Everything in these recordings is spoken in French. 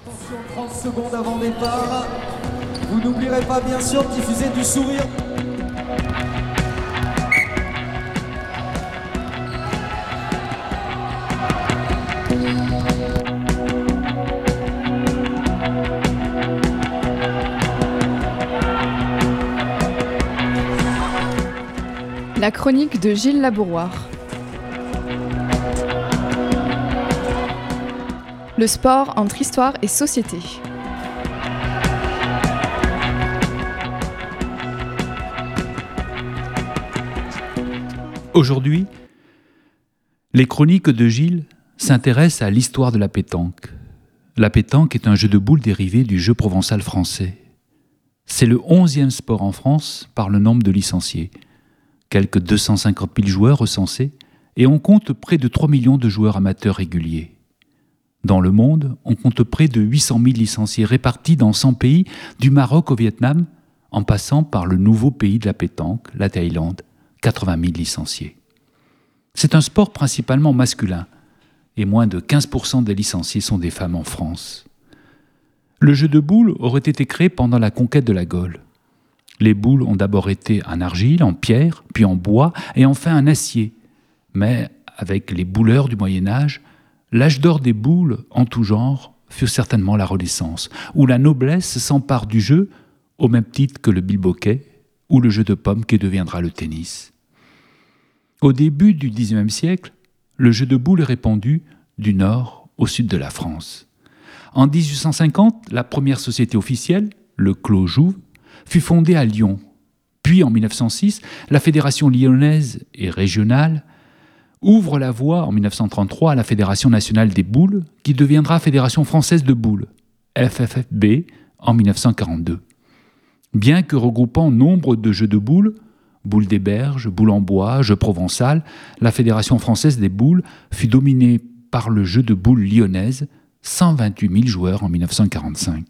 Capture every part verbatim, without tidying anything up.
Attention, trente secondes avant départ. Vous n'oublierez pas bien sûr de diffuser du sourire. La chronique de Gilles Labouroire. Le sport entre histoire et société. Aujourd'hui, les chroniques de Gilles s'intéressent à l'histoire de la pétanque. La pétanque est un jeu de boules dérivé du jeu provençal français. C'est le onzième sport en France par le nombre de licenciés. Quelques deux cent cinquante mille joueurs recensés, et on compte près de trois millions de joueurs amateurs réguliers. Dans le monde, on compte près de huit cent mille licenciés répartis dans cent pays, du Maroc au Vietnam, en passant par le nouveau pays de la pétanque, la Thaïlande, quatre-vingt mille licenciés. C'est un sport principalement masculin, et moins de quinze pour cent des licenciés sont des femmes en France. Le jeu de boules aurait été créé pendant la conquête de la Gaule. Les boules ont d'abord été en argile, en pierre, puis en bois, et enfin en acier. Mais avec les bouleurs du Moyen-Âge, l'âge d'or des boules en tout genre fut certainement la Renaissance, où la noblesse s'empare du jeu, au même titre que le bilboquet ou le jeu de pommes qui deviendra le tennis. Au début du dix-neuvième siècle, le jeu de boules est répandu du nord au sud de la France. En dix-huit cent cinquante, la première société officielle, le Clos Jouve, fut fondée à Lyon. Puis en mille neuf cent six, la Fédération lyonnaise et régionale ouvre la voie en mille neuf cent trente-trois à la Fédération nationale des boules, qui deviendra Fédération française de boules, F F F B, en mille neuf cent quarante-deux. Bien que regroupant nombre de jeux de boules, boules des berges, boules en bois, jeux provençal, la Fédération française des boules fut dominée par le jeu de boules lyonnaise, cent vingt-huit mille joueurs en mille neuf cent quarante-cinq.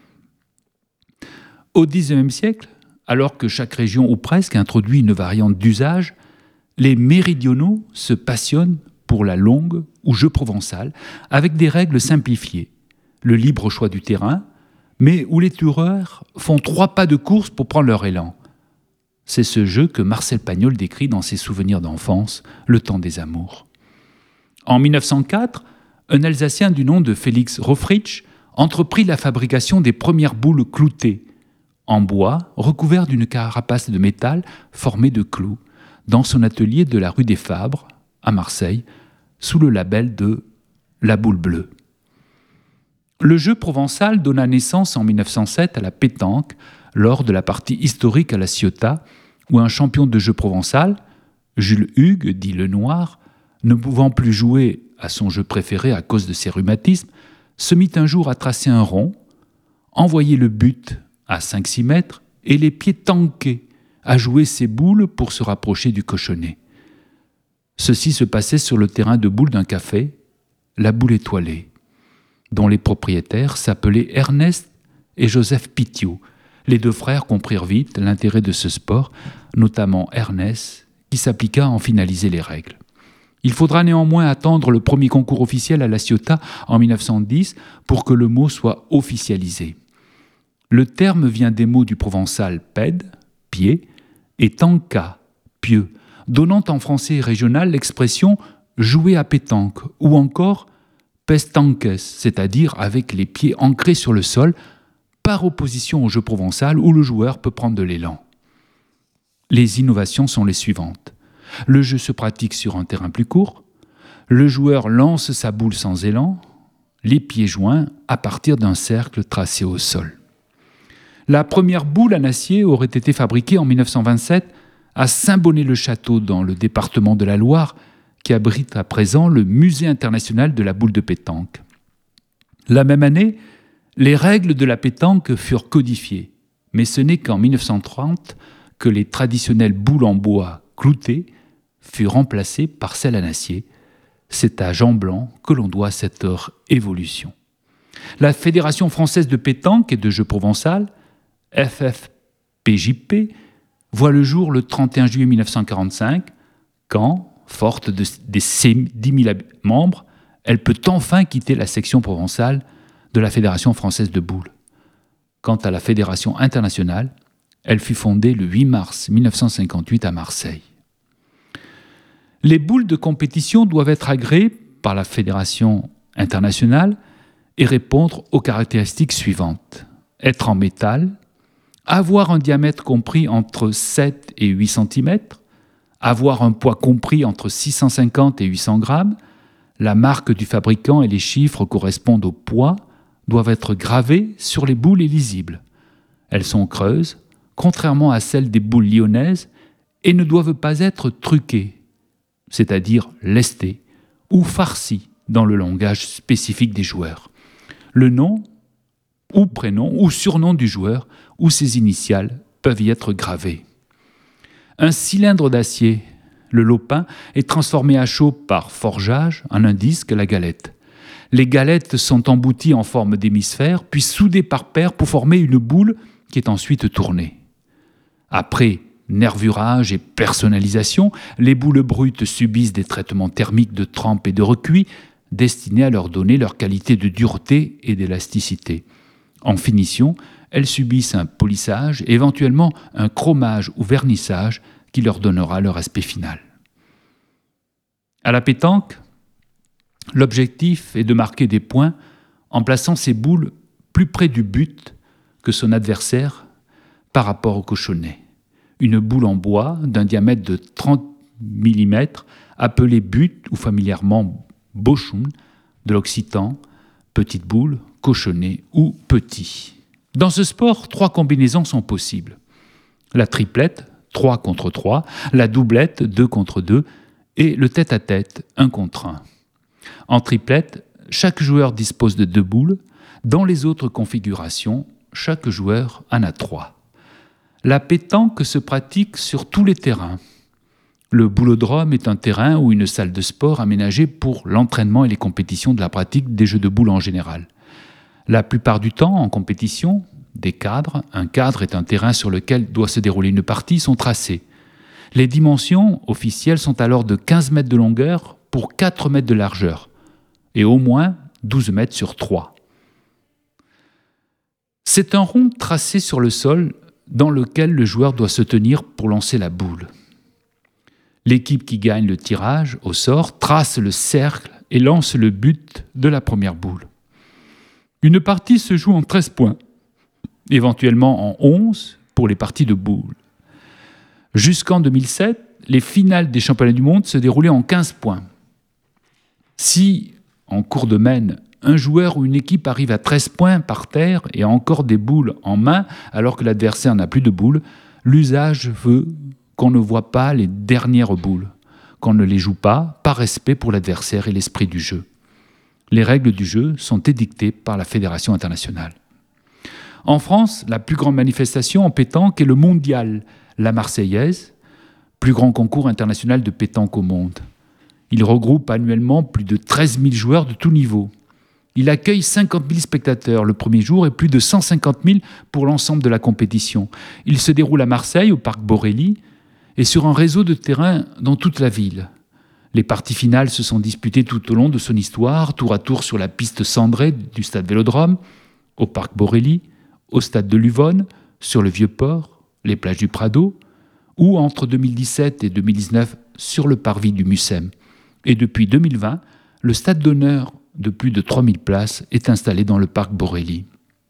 Au dix-neuvième siècle, alors que chaque région ou presque introduit une variante d'usage, les méridionaux se passionnent pour la longue ou jeu provençal avec des règles simplifiées, le libre choix du terrain, mais où les tireurs font trois pas de course pour prendre leur élan. C'est ce jeu que Marcel Pagnol décrit dans ses souvenirs d'enfance, Le temps des amours. En mille neuf cent quatre, un Alsacien du nom de Félix Rofritsch entreprit la fabrication des premières boules cloutées, en bois, recouvert d'une carapace de métal formée de clous, dans son atelier de la rue des Fabres, à Marseille, sous le label de La Boule Bleue. Le jeu provençal donna naissance en mille neuf cent sept à la pétanque, lors de la partie historique à la Ciotat, où un champion de jeu provençal, Jules Hugues, dit Le Noir, ne pouvant plus jouer à son jeu préféré à cause de ses rhumatismes, se mit un jour à tracer un rond, envoyer le but à cinq six mètres, et les pieds tanqués à jouer ses boules pour se rapprocher du cochonnet. Ceci se passait sur le terrain de boules d'un café, la Boule Étoilée, dont les propriétaires s'appelaient Ernest et Joseph Pitiot. Les deux frères comprirent vite l'intérêt de ce sport, notamment Ernest, qui s'appliqua à en finaliser les règles. Il faudra néanmoins attendre le premier concours officiel à la Ciotat en mille neuf cent dix pour que le mot soit officialisé. Le terme vient des mots du provençal ped, pied, et tanka, pieux, donnant en français régional l'expression jouer à pétanque ou encore pestanques, c'est-à-dire avec les pieds ancrés sur le sol, par opposition au jeu provençal où le joueur peut prendre de l'élan. Les innovations sont les suivantes. Le jeu se pratique sur un terrain plus court, le joueur lance sa boule sans élan, les pieds joints à partir d'un cercle tracé au sol. La première boule en acier aurait été fabriquée en mille neuf cent vingt-sept à Saint-Bonnet-le-Château, dans le département de la Loire, qui abrite à présent le Musée international de la boule de pétanque. La même année, les règles de la pétanque furent codifiées, mais ce n'est qu'en mille neuf cent trente que les traditionnelles boules en bois cloutées furent remplacées par celles en acier. C'est à Jean Blanc que l'on doit cette évolution. La Fédération française de pétanque et de jeu provençal, F F P J P, voit le jour le trente et un juillet mille neuf cent quarante-cinq, quand, forte de, des dix mille membres, elle peut enfin quitter la section provençale de la Fédération française de boules. Quant à la Fédération internationale, elle fut fondée le huit mars mille neuf cent cinquante-huit à Marseille. Les boules de compétition doivent être agréées par la Fédération internationale et répondre aux caractéristiques suivantes. Être en métal, avoir un diamètre compris entre sept et huit centimètres, avoir un poids compris entre six cent cinquante et huit cents grammes, la marque du fabricant et les chiffres correspondent au poids doivent être gravés sur les boules et lisibles. Elles sont creuses, contrairement à celles des boules lyonnaises, et ne doivent pas être truquées, c'est-à-dire lestées ou farcies dans le langage spécifique des joueurs. Le nom ou prénom ou surnom du joueur ou ses initiales peuvent y être gravés. Un cylindre d'acier, le lopin, est transformé à chaud par forgeage en un disque, la galette. Les galettes sont embouties en forme d'hémisphère, puis soudées par paires pour former une boule qui est ensuite tournée. Après nervurage et personnalisation, les boules brutes subissent des traitements thermiques de trempe et de recuit destinés à leur donner leur qualité de dureté et d'élasticité. En finition, elles subissent un polissage, éventuellement un chromage ou vernissage qui leur donnera leur aspect final. À la pétanque, l'objectif est de marquer des points en plaçant ses boules plus près du but que son adversaire par rapport au cochonnet. Une boule en bois d'un diamètre de trente millimètres, appelée but ou familièrement bochum, de l'occitan, petite boule, cochonnet ou petit. Dans ce sport, trois combinaisons sont possibles. La triplette, trois contre trois, la doublette, deux contre deux, et le tête-à-tête, un contre un. En triplette, chaque joueur dispose de deux boules. Dans les autres configurations, chaque joueur en a trois. La pétanque se pratique sur tous les terrains. Le boulodrome est un terrain ou une salle de sport aménagée pour l'entraînement et les compétitions de la pratique des jeux de boules en général. La plupart du temps, en compétition, des cadres, un cadre est un terrain sur lequel doit se dérouler une partie, sont tracés. Les dimensions officielles sont alors de quinze mètres de longueur pour quatre mètres de largeur et au moins douze mètres sur trois. C'est un rond tracé sur le sol dans lequel le joueur doit se tenir pour lancer la boule. L'équipe qui gagne le tirage au sort trace le cercle et lance le but de la première boule. Une partie se joue en treize points, éventuellement en onze pour les parties de boules. Jusqu'en deux mille sept, les finales des championnats du monde se déroulaient en quinze points. Si, en cours de mène, un joueur ou une équipe arrive à treize points par terre et a encore des boules en main alors que l'adversaire n'a plus de boules, l'usage veut qu'on ne voit pas les dernières boules, qu'on ne les joue pas par respect pour l'adversaire et l'esprit du jeu. Les règles du jeu sont édictées par la Fédération internationale. En France, la plus grande manifestation en pétanque est le mondial, la Marseillaise, plus grand concours international de pétanque au monde. Il regroupe annuellement plus de treize mille joueurs de tous niveaux. Il accueille cinquante mille spectateurs le premier jour et plus de cent cinquante mille pour l'ensemble de la compétition. Il se déroule à Marseille, au parc Borély, et sur un réseau de terrains dans toute la ville. Les parties finales se sont disputées tout au long de son histoire, tour à tour sur la piste cendrée du stade Vélodrome, au parc Borély, au stade de Luvonne, sur le Vieux-Port, les plages du Prado, ou entre deux mille dix-sept et deux mille dix-neuf sur le parvis du Mucem. Et depuis deux mille vingt, le stade d'honneur de plus de trois mille places est installé dans le parc Borély.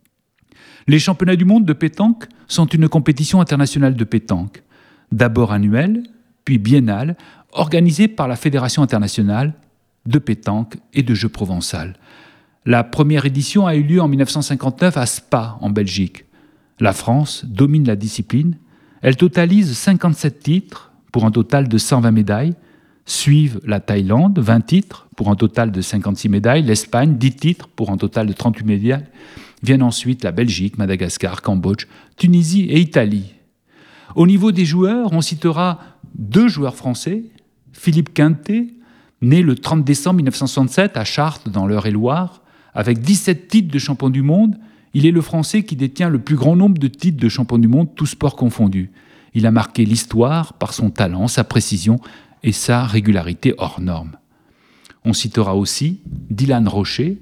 Les championnats du monde de pétanque sont une compétition internationale de pétanque, d'abord annuelle, puis biennale, organisée par la Fédération internationale de pétanque et de jeux provençal. La première édition a eu lieu en dix-neuf cent cinquante-neuf à Spa, en Belgique. La France domine la discipline. Elle totalise cinquante-sept titres pour un total de cent vingt médailles. Suivent la Thaïlande, vingt titres pour un total de cinquante-six médailles. L'Espagne, dix titres pour un total de trente-huit médailles. Viennent ensuite la Belgique, Madagascar, Cambodge, Tunisie et Italie. Au niveau des joueurs, on citera deux joueurs français. Philippe Quintet, né le trente décembre mille neuf cent soixante-sept à Chartres dans l'Eure-et-Loire, avec dix-sept titres de champion du monde. Il est le Français qui détient le plus grand nombre de titres de champion du monde, tous sports confondus. Il a marqué l'histoire par son talent, sa précision et sa régularité hors norme. On citera aussi Dylan Rocher,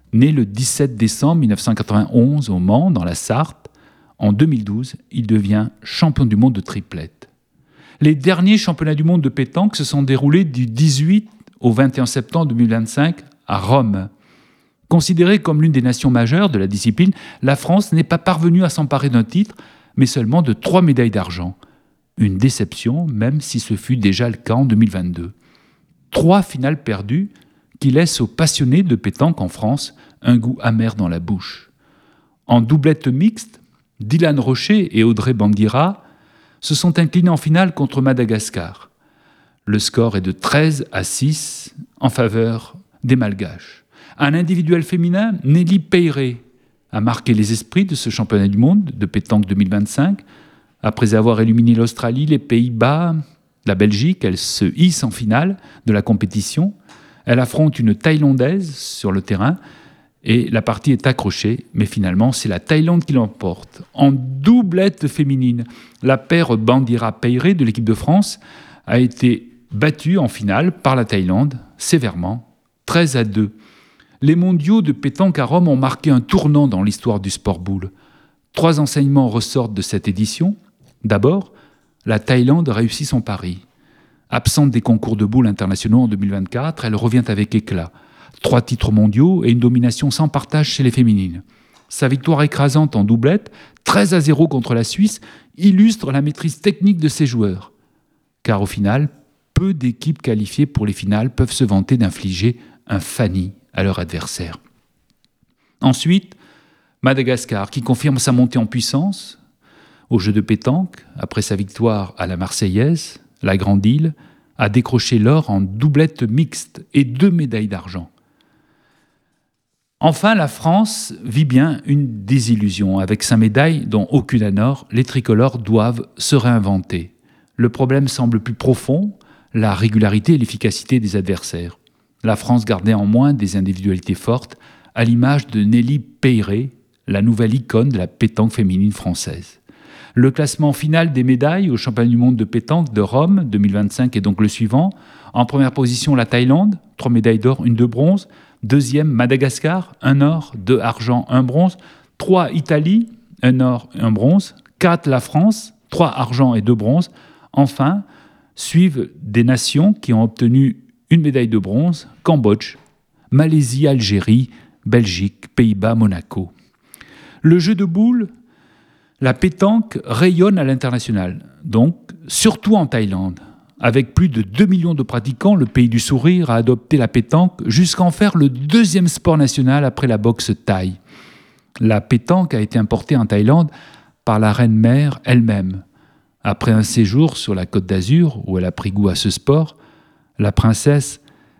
Né le dix-sept décembre mille neuf cent quatre-vingt-onze au Mans, dans la Sarthe, en deux mille douze, il devient champion du monde de triplette. Les derniers championnats du monde de pétanque se sont déroulés du dix-huit au vingt et un septembre deux mille vingt-cinq à Rome. Considérée comme l'une des nations majeures de la discipline, la France n'est pas parvenue à s'emparer d'un titre, mais seulement de trois médailles d'argent. Une déception, même si ce fut déjà le cas en deux mille vingt-deux. Trois finales perdues qui laissent aux passionnés de pétanque en France un goût amer dans la bouche. En doublette mixte, Dylan Rocher et Audrey Bandiera se sont inclinés en finale contre Madagascar. Le score est de treize à six en faveur des Malgaches. À l'individuel féminin, Nelly Peyret a marqué les esprits de ce championnat du monde de pétanque deux mille vingt-cinq. Après avoir éliminé l'Australie, les Pays-Bas, la Belgique, elle se hisse en finale de la compétition. Elle affronte une Thaïlandaise sur le terrain et la partie est accrochée, mais finalement, c'est la Thaïlande qui l'emporte. En doublette féminine, la paire Bandiera-Peyret de l'équipe de France a été battue en finale par la Thaïlande, sévèrement, treize à deux. Les mondiaux de pétanque à Rome ont marqué un tournant dans l'histoire du sport boule. Trois enseignements ressortent de cette édition. D'abord, la Thaïlande réussit son pari. Absente des concours de boules internationaux en deux mille vingt-quatre, elle revient avec éclat. Trois titres mondiaux et une domination sans partage chez les féminines. Sa victoire écrasante en doublette, treize à zéro contre la Suisse, illustre la maîtrise technique de ses joueurs. Car au final, peu d'équipes qualifiées pour les finales peuvent se vanter d'infliger un Fanny à leur adversaire. Ensuite, Madagascar, qui confirme sa montée en puissance au jeu de pétanque, après sa victoire à la Marseillaise, la Grande Île, a décroché l'or en doublette mixte et deux médailles d'argent. Enfin, la France vit bien une désillusion. Avec sa médaille, dont aucune à Nord, les tricolores doivent se réinventer. Le problème semble plus profond, la régularité et l'efficacité des adversaires. La France garde néanmoins des individualités fortes, à l'image de Nelly Peyret, la nouvelle icône de la pétanque féminine française. Le classement final des médailles au championnat du monde de pétanque de Rome deux mille vingt-cinq est donc le suivant. En première position, la Thaïlande, trois médailles d'or, une de bronze. Deuxième, Madagascar, un or, deux argent, un bronze. Trois, Italie, un or, un bronze. Quatre, la France, trois argent et deux bronzes. Enfin, suivent des nations qui ont obtenu une médaille de bronze, Cambodge, Malaisie, Algérie, Belgique, Pays-Bas, Monaco. Le jeu de boules, la pétanque rayonne à l'international, donc surtout en Thaïlande. Avec plus de deux millions de pratiquants, le pays du sourire a adopté la pétanque jusqu'à en faire le deuxième sport national après la boxe thaï. La pétanque a été importée en Thaïlande par la reine-mère elle-même. Après un séjour sur la Côte d'Azur, où elle a pris goût à ce sport, la princesse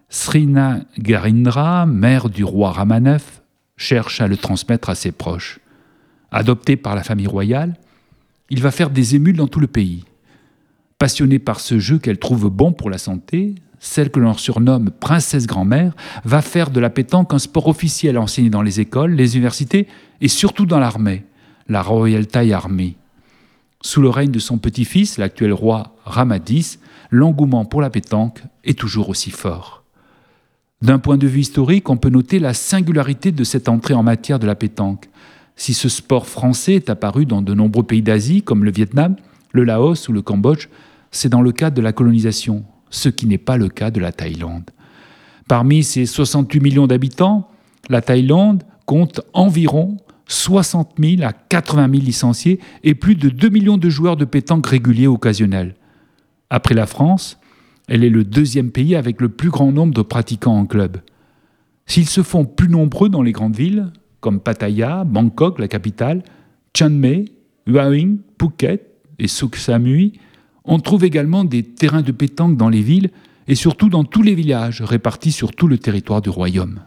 Srinagarindra, mère du roi Rama neuf, cherche à le transmettre à ses proches. Adopté par la famille royale, il va faire des émules dans tout le pays. Passionnée par ce jeu qu'elle trouve bon pour la santé, celle que l'on surnomme princesse grand-mère va faire de la pétanque un sport officiel enseigné dans les écoles, les universités et surtout dans l'armée, la Royal Thai Army. Sous le règne de son petit-fils, l'actuel roi Rama dix, l'engouement pour la pétanque est toujours aussi fort. D'un point de vue historique, on peut noter la singularité de cette entrée en matière de la pétanque. Si ce sport français est apparu dans de nombreux pays d'Asie, comme le Vietnam, le Laos ou le Cambodge, c'est dans le cadre de la colonisation, ce qui n'est pas le cas de la Thaïlande. Parmi ses soixante-huit millions d'habitants, la Thaïlande compte environ soixante mille à quatre-vingt mille licenciés et plus de deux millions de joueurs de pétanque réguliers occasionnels. Après la France, elle est le deuxième pays avec le plus grand nombre de pratiquants en club. S'ils se font plus nombreux dans les grandes villes, comme Pattaya, Bangkok, la capitale, Chiang Mai, Hua Hin, Phuket et Suc Samui, on trouve également des terrains de pétanque dans les villes et surtout dans tous les villages répartis sur tout le territoire du royaume.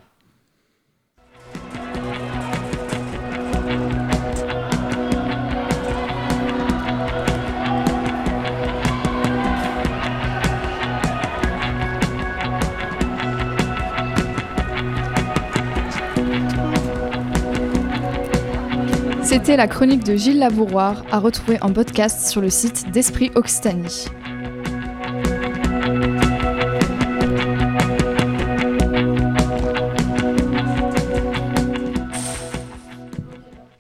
C'était la chronique de Gilles Labouroir, à retrouver en podcast sur le site d'Esprit Occitanie.